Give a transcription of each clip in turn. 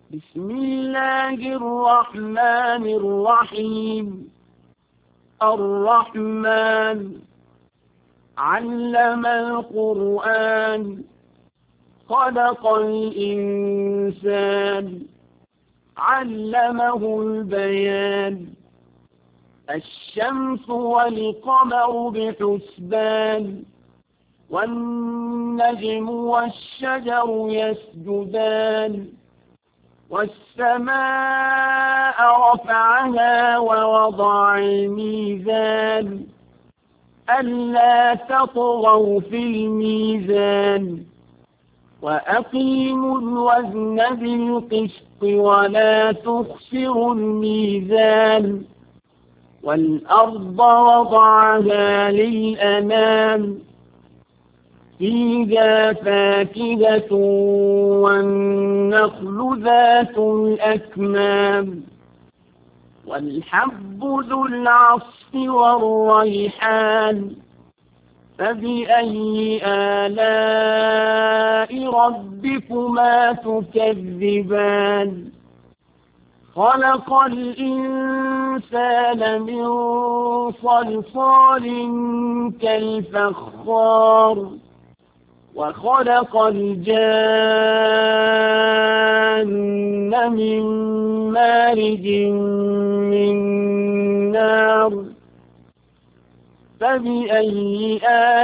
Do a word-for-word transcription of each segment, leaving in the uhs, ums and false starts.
بسم الله الرحمن الرحيم. الرحمن علم القرآن خلق الإنسان علمه البيان. الشمس والقمر بحسبان والنجم والشجر يسجدان. والسماء رفعها ووضع الميزان ألا تطغوا في الميزان وأقيموا الوزن بالقسط ولا تخسروا الميزان. والأرض وضعها للأنام فيها فاكهة والنخل ذات الأكمام والحب ذو العصف والريحان. فبأي آلاء ربكما تكذبان؟ خلق الإنسان من صلصال كالفخار وخلق الجان من مارج من نار. فبأي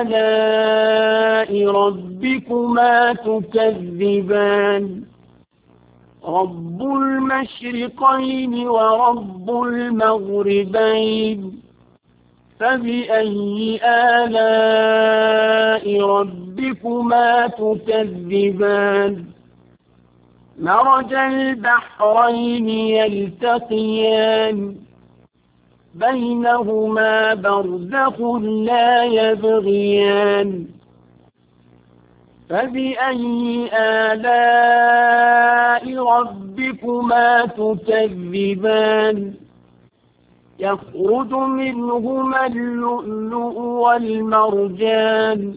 آلاء ربكما تكذبان؟ رب المشرقين ورب المغربين. فبأي آلاء ربكما تكذبان؟ مرج البحرين يلتقيان بينهما برزخ لا يبغيان. فبأي آلاء ربكما تكذبان؟ يخرج منهما اللؤلؤ والمرجان.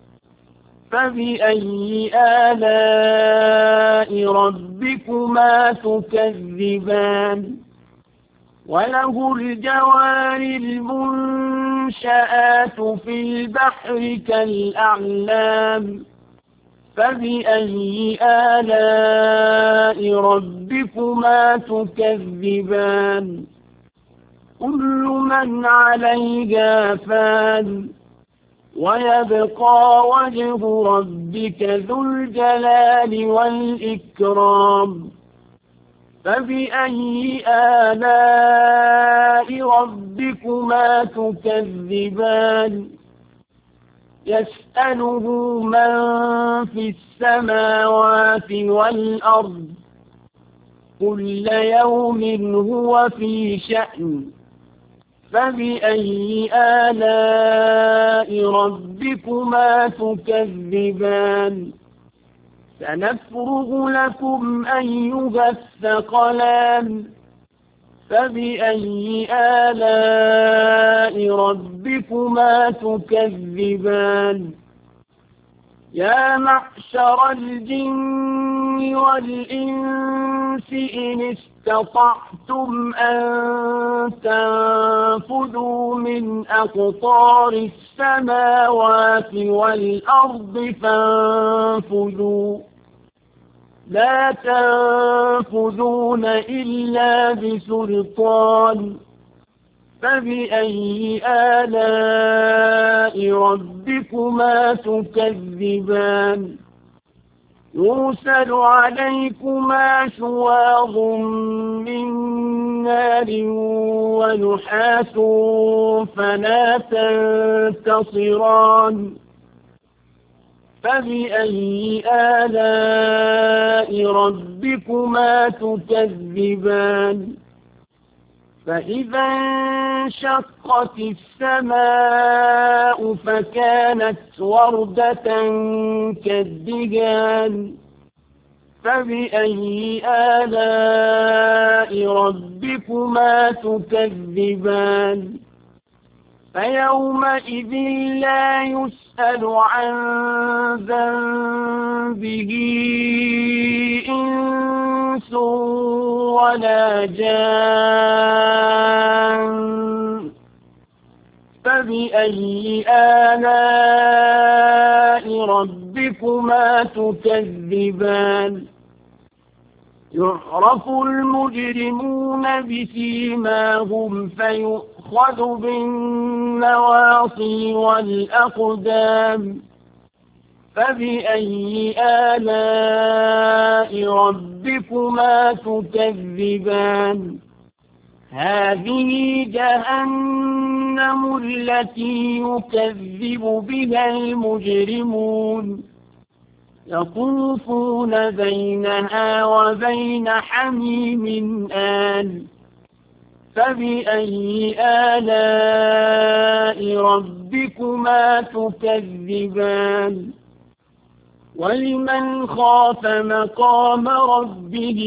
فبأي آلاء ربكما تكذبان؟ وله الجوار المنشآت في البحر كالأعلام. فبأي آلاء ربكما تكذبان؟ كل من عليها فان ويبقى وجه ربك ذو الجلال والإكرام. فبأي آلاء ربكما تكذبان؟ يسأله من في السماوات والأرض كل يوم هو في شأن. فبأي آلاء ربكما تكذبان؟ سنفرغ لكم أيها الثقلان. فبأي آلاء ربكما تكذبان؟ يا معشر الجن والإنس إن استطعتم أن تنفذوا من أقطار السماوات والأرض فانفذوا لا تنفذون إلا بسلطان. فبأي آلاء ربكما تكذبان؟ يرسل عليكما شواظ من نار ونحاس فلا تنتصران. فبأي آلاء ربكما تكذبان؟ فإذا انشقت السماء فكانت وردة كالدهان. فبأي آلاء ربكما تكذبان؟ فيومئذ لا يسأل عن ذنبه إنس ولا جان فبأي آلاء ربكما تكذبان يعرف المجرمون بسيماهم فيؤخذ بالنواصي والأقدام فبأي آلاء ربكما تكذبان هذه جهنم التي يكذب بها المجرمون يطوفون بينها وبين حميم آن فبأي آلاء ربكما تكذبان ولمن خاف مقام ربه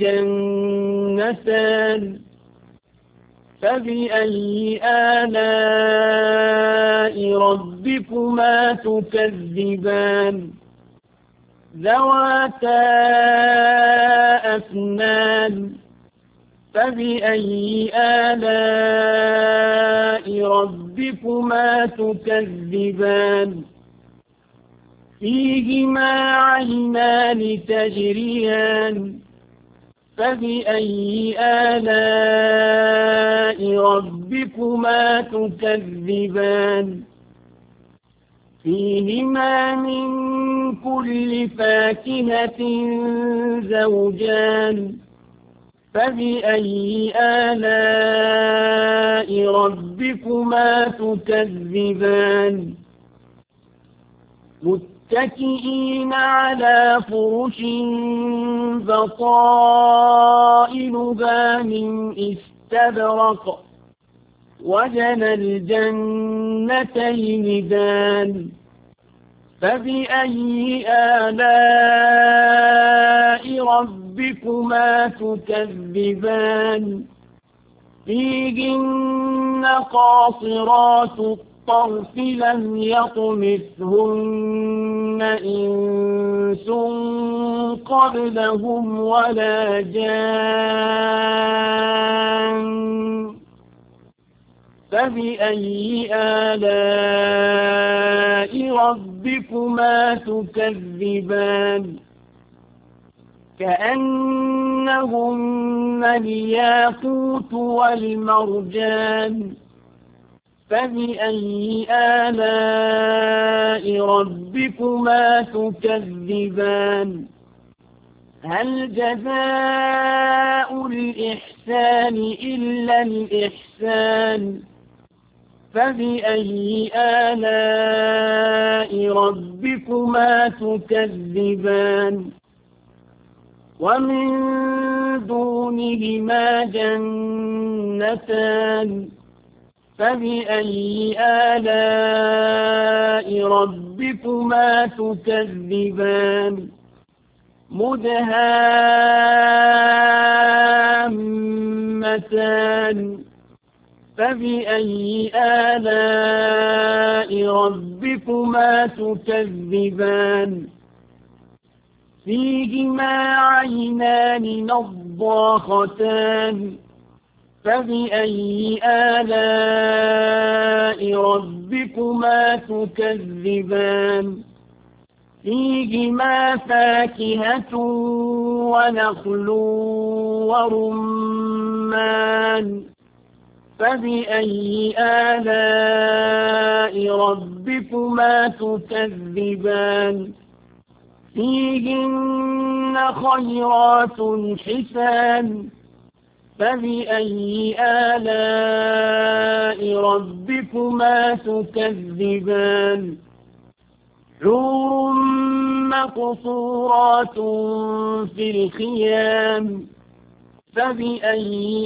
جنتان فبأي آلاء ربكما تكذبان ذواتا أفنان فبأي آلاء ربكما تكذبان فيهما عينان تجريان فبأي آلاء ربكما تكذبان فيهما من كل فاكهة زوجان فبأي آلاء ربكما تكذبان متكئين على فرش بطائنها من استبرق وجنى الجنتين دان فبأي آلاء ربكما تكذبان فيهن قاصرات الطرف لم يطمثهن إنس قبلهم ولا جان فبأي آلاء ربكما تكذبان كأنهن الياقوت والمرجان فبأي آلاء ربكما تكذبان هل جزاء الإحسان إلا الإحسان فبأي آلاء ربكما تكذبان ومن دونهما جنتان فبأي آلاء ربكما تكذبان مدهامتان فبأي آلاء ربكما تكذبان فيهما عينان نضاختان فبأي آلاء ربكما تكذبان فيهما فاكهة ونخل ورمان فبأي آلاء ربكما تكذبان فيهن خيرات حسان فبأي آلاء ربكما تكذبان حور مقصورات في الخيام فبأي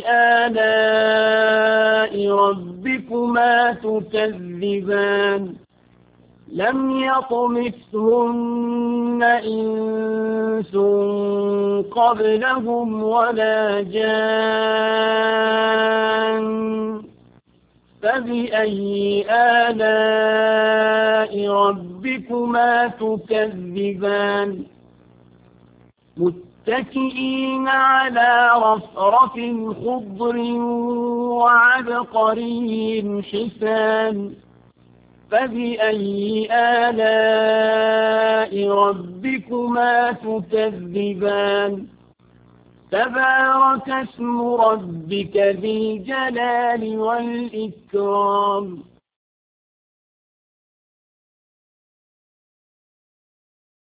آلاء ربكما تكذبان لم يطمثهن إنس قبلهم ولا جان فبأي آلاء ربكما تكذبان متكئين على رفرف خضر وعبقري حسان فبأي آلاء ربكما تكذبان تبارك اسم ربك ذي الجلال والإكرام